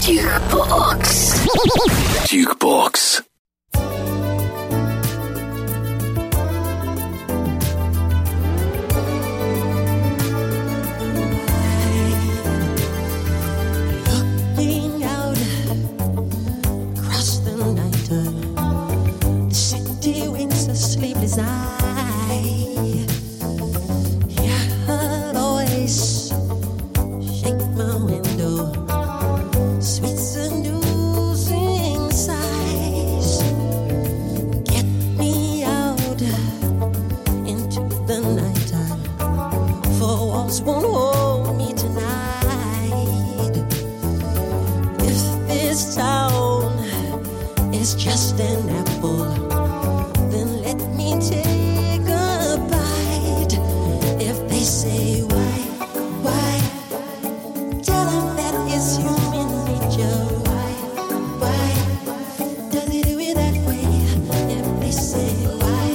Jukebox. Jukebox. Looking out across the night, the city winks a sleepless eye. Hear her voice shake my window, sweet seducing sighs. Get me out into the night, for walls won't hold me tonight. If this town is just an apple, then let me take a bite. If they say why, tell them that it's human nature. Why, does it do it that way? If they say why,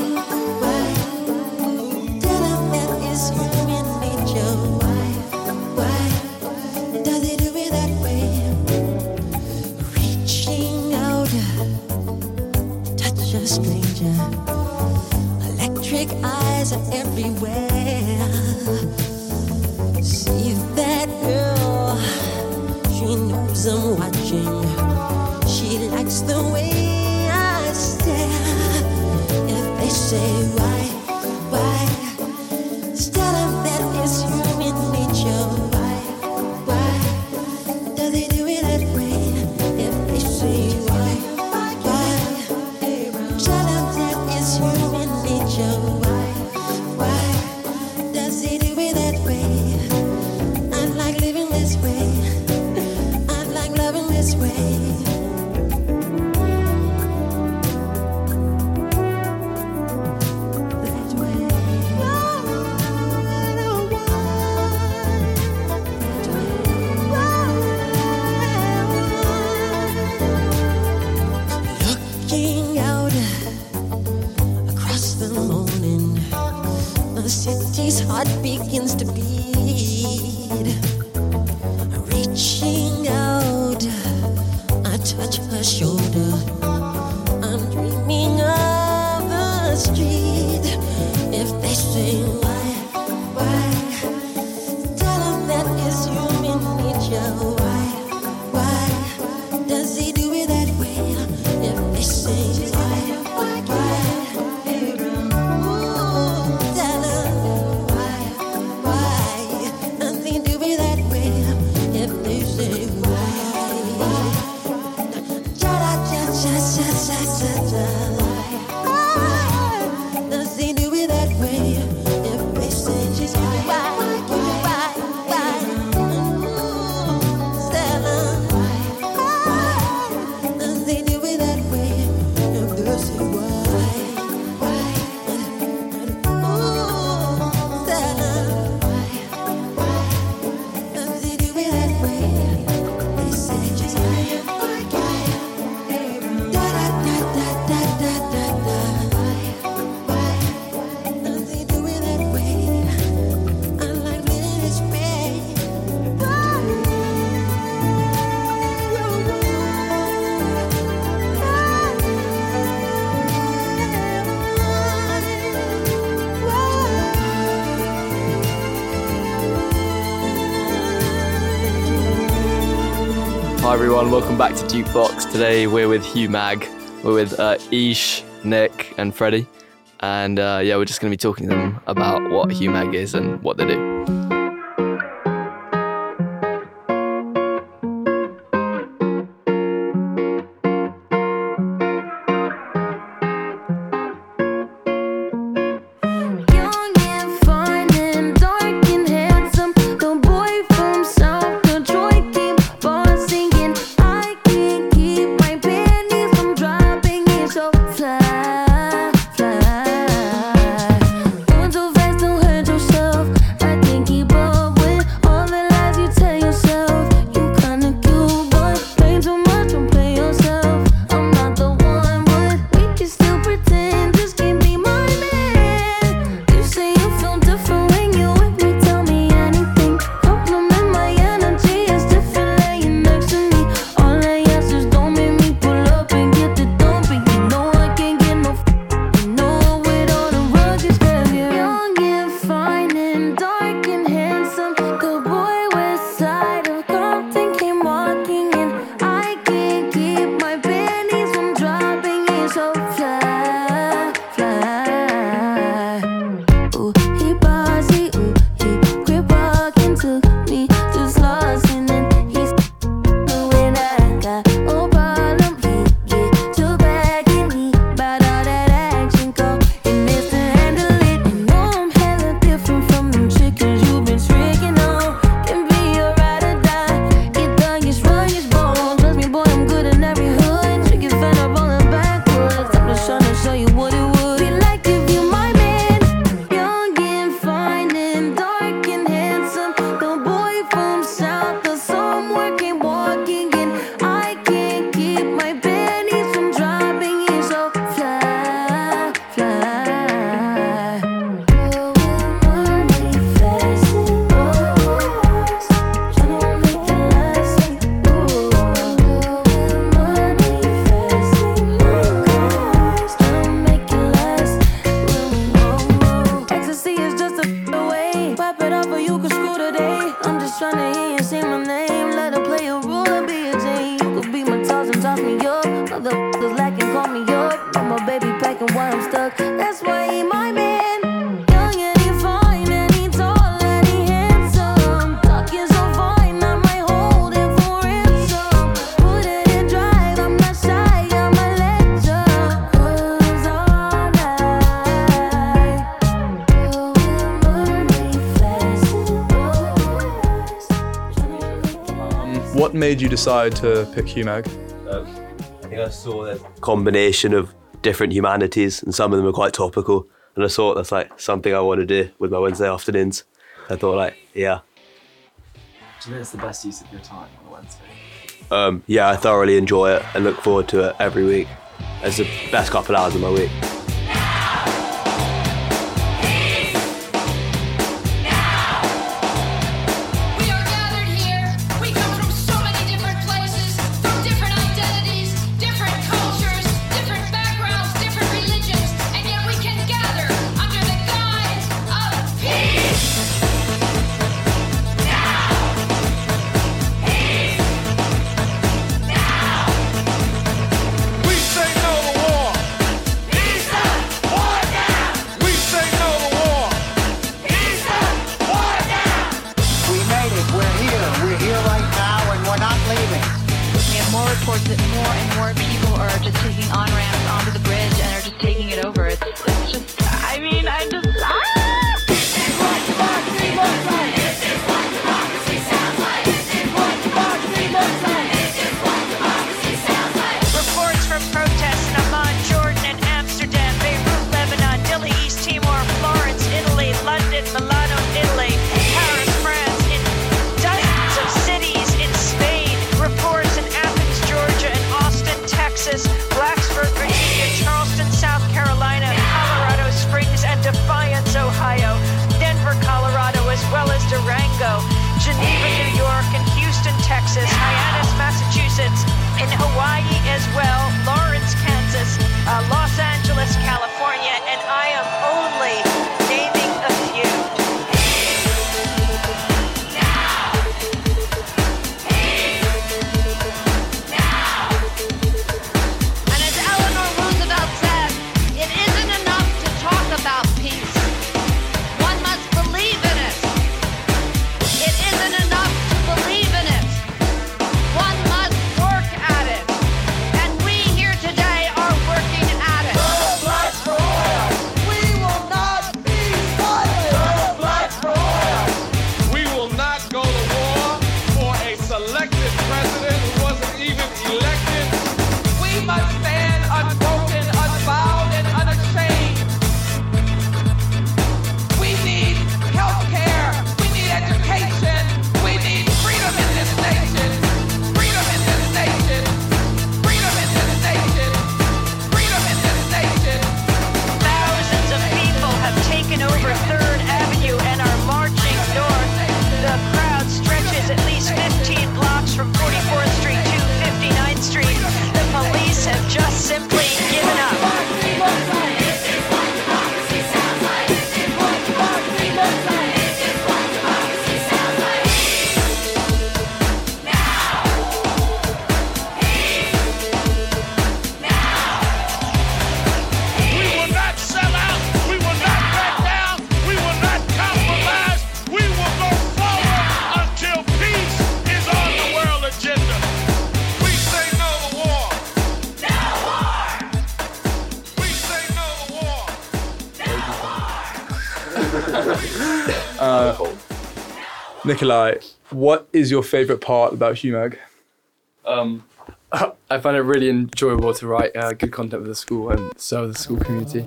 tell them that it's human nature. Why, does it do it that way? Reaching out, touch a stranger. Electric eyes are everywhere. See that girl, she knows I'm watching. She likes the way I stare. If they say why, tell them that it's human nature. Why, does it do it that way? If they say why, tell them that it's human nature. Why, does it do it that way? I like living this way. I like loving this way. That way. Looking out across the morning, the city's heart begins to beat. Reaching out, I touch her shoulder. I'm dreaming of the street. If they say why, tell them that it's human nature. Why, does he do it that way? If they say why, tell them why, does he do it that way? If they say why, does he do it that way? If they say why, tell them does he do it that way? If they say why, tell them does he do it that way? They say does he do it that way? I like living this way. Hi everyone, welcome back to Jukebox. Today we're with Hugh Mag. We're with Ish, Nick and Freddie. And we're just going to be talking to them about what Hugh Mag is and what they do. Young and fine and dark and handsome, the boy from South Detroit keep on singing. I can't keep my panties from dropping. It's so fly. Going so fast, don't hurt yourself. I think he made you decide to pick HUMAG? I think I saw the combination of different humanities, and some of them are quite topical. And I thought that's like something I want to do with my Wednesday afternoons. I thought yeah. Do you think it's the best use of your time on a Wednesday? Yeah, I thoroughly enjoy it and look forward to it every week. It's the best couple hours of my week. More and more people are just taking on-ramps onto the bridge and are just taking it over. It's just, I mean, I just, This is what democracy looks like. This is what democracy sounds like. This is what democracy looks like. This is what democracy sounds like. Reports from protests in Amman, Jordan, and Amsterdam, Beirut, Lebanon, Dili, East Timor, Florence, Italy, London, Milano, Italy, Paris, France, in dozens of cities in Spain. Reports in Athens, Georgia, and Austin, Texas, Blacksburg, Virginia, Charleston, South Carolina, Colorado Springs, and Defiance, Ohio, Denver, Colorado, as well as Durango, Geneva, New York, and Houston, Texas, Hyannis, Massachusetts, in Hawaii as well, Lawrence, Kansas, Los Angeles, California, and I am only naming a few. And as Eleanor Roosevelt said, it isn't enough to talk about peace. One must believe in it. It isn't enough to believe in it. One must work at it. And we here today are working at it. We will not be silent. We will not go to war for a selected president who wasn't even elected. We must stand unbroken, unbowed, and unashamed. We need health care. We need education. We need freedom in this nation. Freedom in this nation. Freedom in this nation. Freedom in this nation. Thousands of people have taken over 3rd Avenue and are marching north. The crowd stretches at least 15 blocks from 44th Street to 59th Street. The police have just simply given up. This is what democracy sounds like. This is what democracy looks like. This is what democracy sounds like. Now. We will not sell out. We will not back down. We will not compromise. We will go forward until peace is on the world agenda. We say no to war. No war. We say no to war. Nikolai, what is your favourite part about HUMAG? I find it really enjoyable to write good content for the school and serve the school community.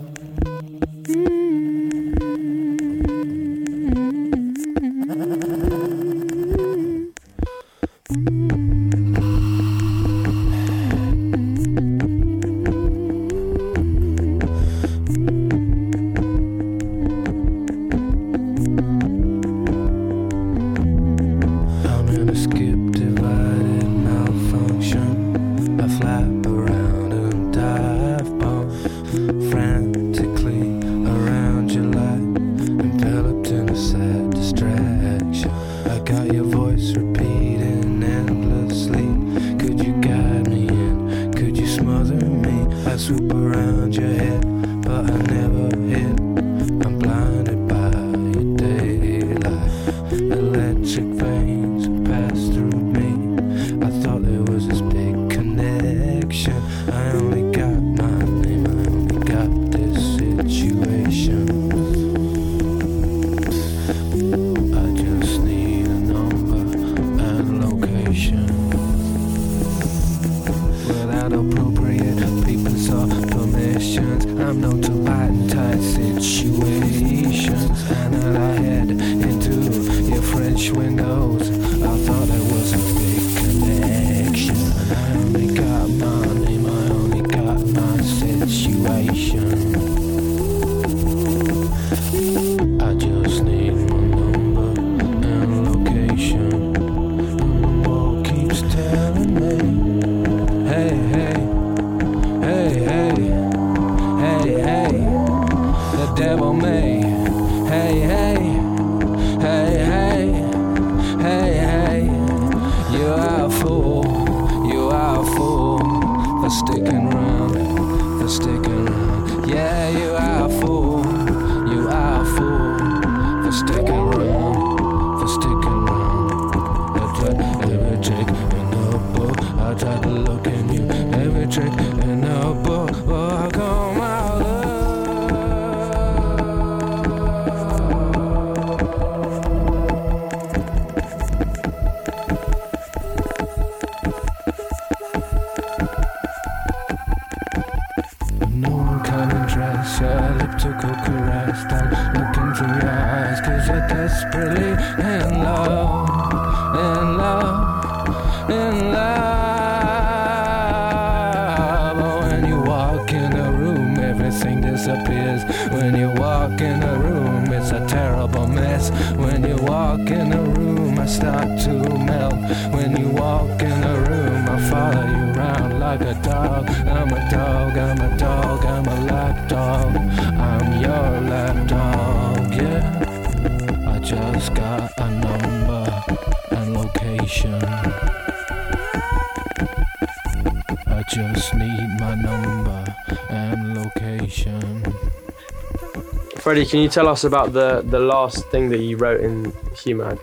I'm in a skip divided malfunction. I flap around and dive bomb frantically around your light, enveloped in a sad distraction. I got your voice repeating endlessly. Could you guide me in? Could you smother me? I swoop around your head, but I never hit. I'm blinded by your daylight. Electric veins pass through me. I thought there was this big connection. I only got my name, I only got this situation. I just need a number and location. I'm no too bad and tight situations. And then I head into your French windows. I thought it was a big connection. I only got my name, I only got my situation. I just need my number and location. And the wall keeps telling me, hey, hey, hey, hey, hey, hey, the devil may, hey, hey, hey, hey, hey, hey, you are a fool, you are a fool for sticking around, for sticking around. Yeah, you are a fool, you are a fool for sticking around, for sticking around. I tried every trick in the book, I tried to look in you, every trick in the book. Oh, how come I no one kind of dress, elliptical caress. Don't look into your eyes, cause you're desperately in love, in love, in love. Oh, when you walk in a room, everything disappears. When you walk in a room, it's a terrible mess. When you walk in a room, I start to melt. When you walk in a room, I follow you around like a dog. I'm a dog, I'm a dog, I'm a lap dog. I'm your lap dog, yeah. I just got a number and location. I just need my number and location. Freddie, can you tell us about the last thing that you wrote in HuMag?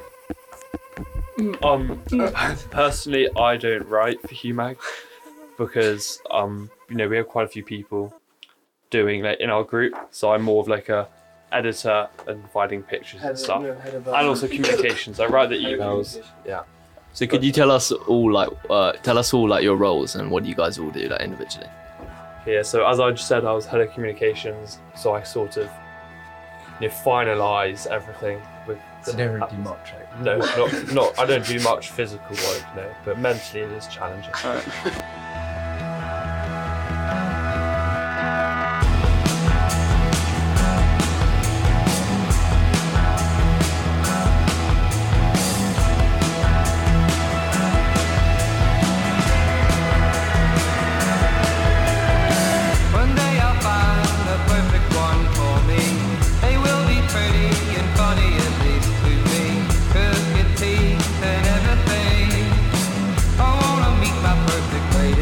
Personally, I don't write for HuMag because we have quite a few people doing in our group, so I'm more of a editor and providing pictures and stuff, and also communications. I write the emails. Yeah. So could you tell us all your roles and what you guys all do individually? Yeah. So as I just said, I was head of communications, so I sort of finalise everything with. So you don't really do much, right? No, not. I don't do much physical work, no, but mentally it is challenging. One day I'll find the perfect one for me. They will be pretty and funny, at least to me. Crooked teeth and everything. I wanna meet my perfect lady.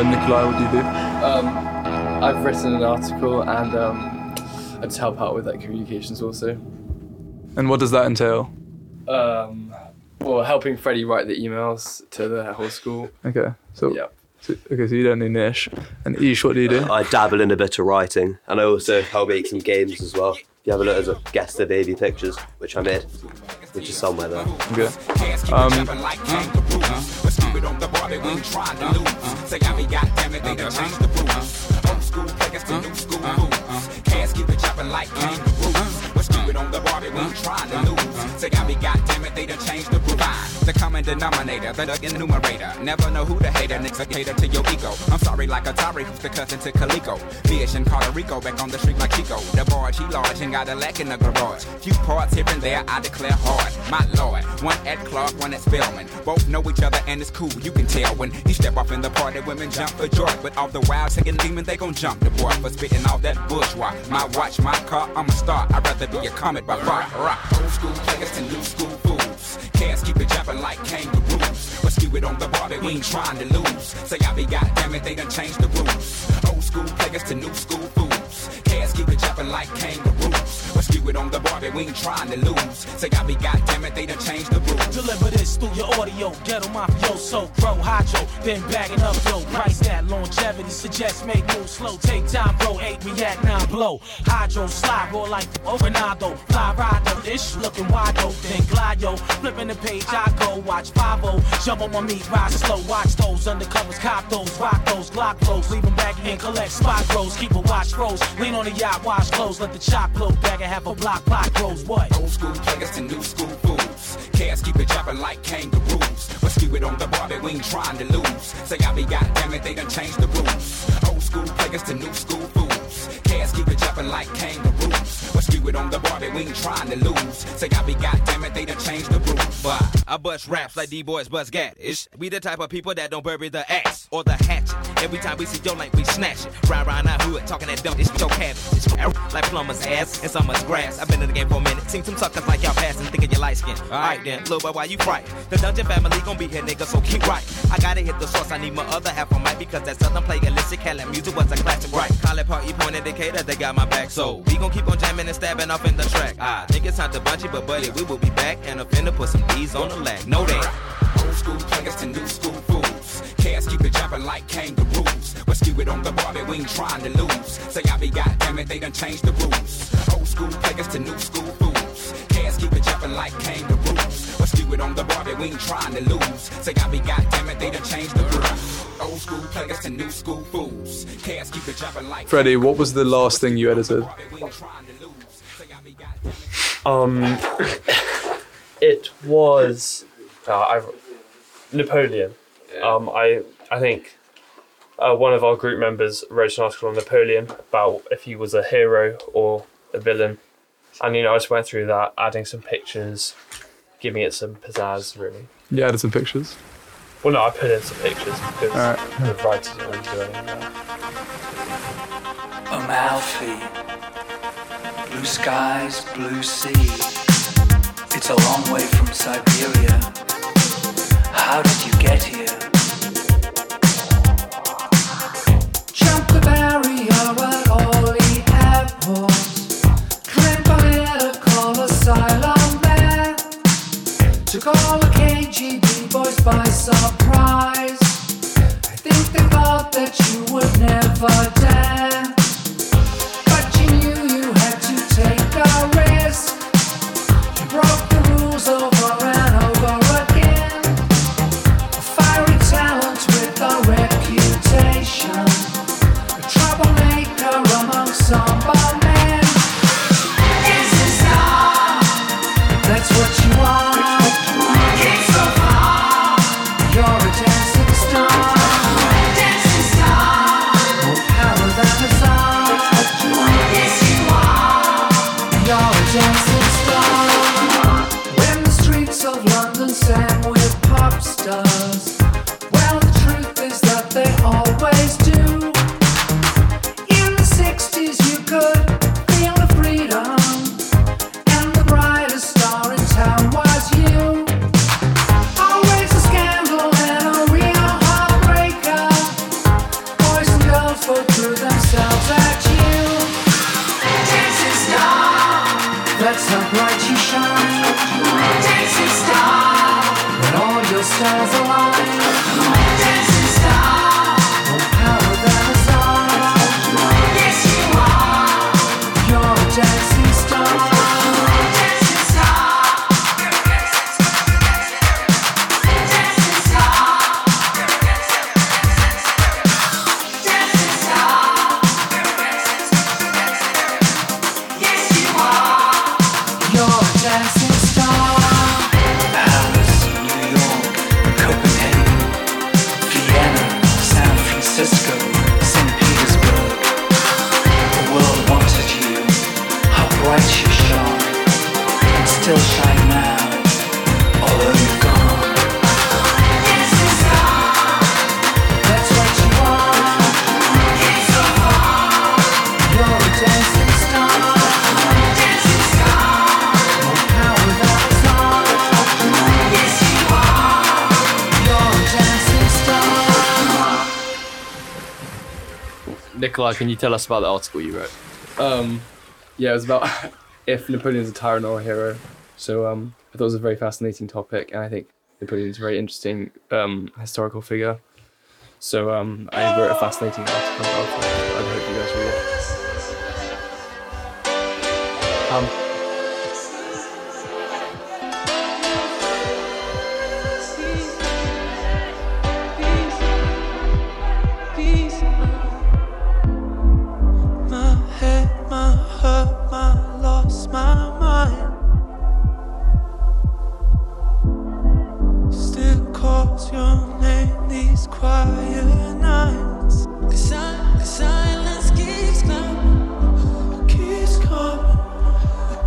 Nikolai, what do you do? I've written an article and I just help out with like communications also. And what does that entail? Well, helping Freddie write the emails to the whole school. Okay, so Yeah. so you don't do Nish. And Ish, what do you do? I dabble in a bit of writing, and I also help make some games as well. You have a look as a guest of baby pictures, which I made, which is somewhere there. Okay. The common denominator, the enumerator. Never know who the hater, nigga cater to your ego. I'm sorry like Atari, who's the cousin to Calico. Fish in Puerto Rico, back on the street like Chico. The barge, he large and got a lack in the garage. Few parts here and there, I declare hard. My lord, one at Clark, one at Spellman. Both know each other and it's cool, you can tell. When he step off in the party, women jump for joy. But off the wild, taking demon, they gon' jump the boy for spitting all that bourgeois. My watch, my car, I'm a star. I'd rather be a comet by far. Old school players to new school fools. Cats keep it jumping like kangaroos. But skew it on the bar, we ain't trying to lose. Say I be goddamn it, they done changed the rules. Old school players to new school fools. Cats keep it jumping like kangaroos. But skew it on the bar, we ain't trying to lose. Say I be goddamn it, they done changed the rules. Deliver this through your audio, ghetto mafioso, pro hydro, been bagging up yo. Price that longevity suggests make moves slow. Take time, bro, 8 react 9 blow. Hydro slide, roll like Orenado. Fly ride though, ish looking wide though. Then glide yo, flipping the page I go. Watch 5-0, jump on my meat, ride slow. Watch those undercovers, cop those, rock those, Glock flows. Leave them back and collect spot grows. Keep a watch froze, lean on the yacht, wash clothes. Let the chop blow back and have a block grows. What? Old school players to new school fools. Cats keep it jumping like kangaroos. But skew it on the bar, we ain't trying to lose. Say I be goddamn it, they done changed the rules. Old school players to new school fools. Cats keep it jumping like kangaroos. But skew it on the bar, we ain't trying to lose. Say I be goddamn it, they done changed the rules. But I bust raps like D-boys bust gaddish. We the type of people that don't bury the axe or the hatchet. Every time we see your lane, we snatch it. Ride around our hood, talking that dumb, it's your cabbage. It's like plumber's ass and summer's grass. I've been in the game for a minute. Seen some suckers like y'all passing, thinking you light skin. Alright then, little boy, why you frightened? The Dungeon family gon' be here, nigga, so keep right. I gotta hit the source, I need my other half on mic because that southern play illicit Cali music was a classic, right? Call it party point indicator, they got my back, so we gon' keep on jamming and stabbing off in the track. I think it's time to bunch it, but buddy, we will be back and offend to put some D's on the lag. Know that. Old school players to new school fools. Cats keep it jumping like kangaroos. But skew it on the bar, we ain't trying to lose. Say I be goddamn it, they done changed the rules. Old school players to new school fools. Cats keep it jumping like kangaroos. But skew it on the bar, we ain't trying to lose. Say I be goddamn it, they done changed the rules. Old school players to new school fools. Cats keep it jumping like. Freddie, what was the last thing you edited? It was Napoleon. I think one of our group members wrote an article on Napoleon about if he was a hero or a villain, and I just went through that, adding some pictures, giving it some pizzazz, really. You added some pictures? Well, no, I put in some pictures because the writers already doing it. Amalfi, blue skies, blue sea. It's a long way from Siberia. How did you get here? Jump the barrier at Orly Airport. Clip a little call asylum there. Took all the KGB boys by surprise. I think they thought that you would never dare. But you knew you had to take a risk. You broke the rules over and over again. A fiery talent with a reputation. A troublemaker among samba men. This is not. That's what you are. It's so far. You're a dancing star. Dancing star. More power than the sun. Yes, you are. You're a dancing star. When the streets of London sang with pop stars, well, the truth is that they always do. In the 60s you could feel the freedom, and the brightest star in town was you. Always a scandal and a real heartbreaker. stars align. Dancing star, more power than a star. Yes, you are. You're a dancing star. Dancing star. Dancing star. Dancing star. Yes, you are. You're a dancing star. Paris, New York, Copenhagen, Vienna, San Francisco, St. Petersburg. The world wanted you, how bright you shone, and still shine now, although you've gone. Dancing star. That's what you are. It's so far. You're a dancing star. Dancing star. More power than a star. Yes, you are. You're a dancing star. Nikolai, can you tell us about the article you wrote? Yeah, it was about if Napoleon's a tyrant or a hero. So I thought it was a very fascinating topic, and I think Napoleon's a very interesting historical figure. So I wrote a fascinating article about it. I hope you guys read it. My head, my hurt, my loss, my mind still calls your name these quiet nights. The silence keeps coming. Keeps coming.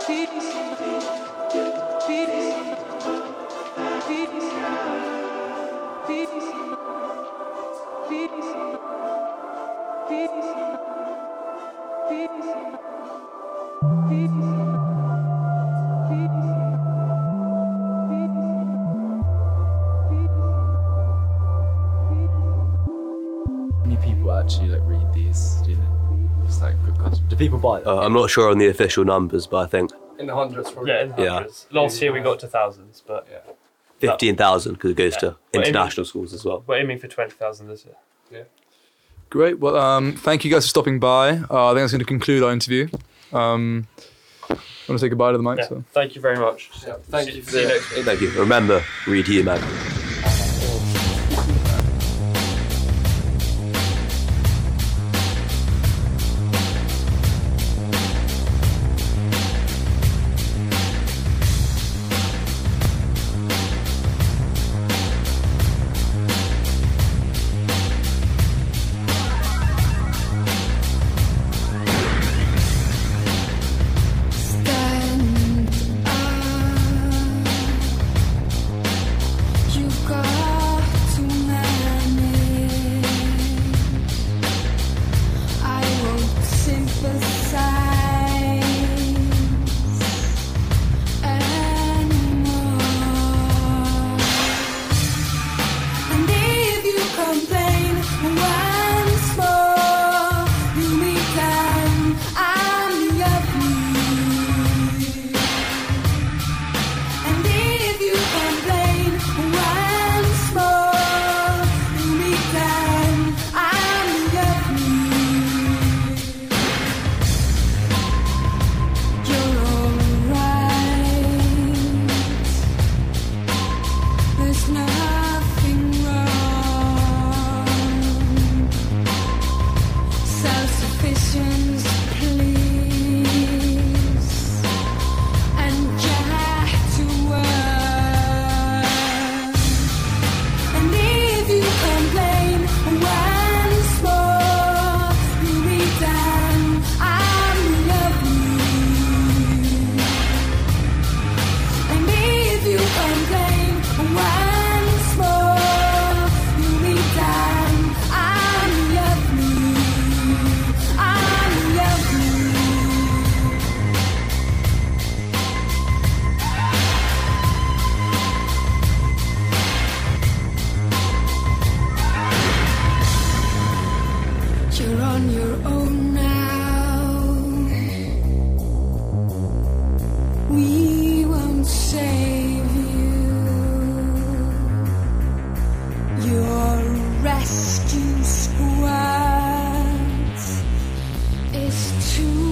Many people actually like read these, do you think? Just like quick question. Do people buy them? I'm not sure on the official numbers, but I think In the hundreds, probably. Yeah, in the Yeah. hundreds. Last year we got to thousands, but 15,000 because it goes to We're aiming- international schools as well. We're aiming for 20,000 this year. Yeah. Great. Well, thank you guys for stopping by. I think that's going to conclude our interview. Want to say goodbye to the mic? Yeah. So. Thank you very much. Yeah, thank you for See you next week. Thank you. Remember, read Hugh Mag. Stand you've got too many. I won't sympathize anymore. And if you complain once more, you meet them, I'm the and if you complain once more, you meet them, I'm the you're alright. There's nothing wrong. Self-sufficiency, please. And jack to work. And if you complain once more, you meet them, I'm lovely. And if you complain once more, you meet them, I'm lovely. I'm lovely. You're on your own now. We won't save you. Your rescue squad is too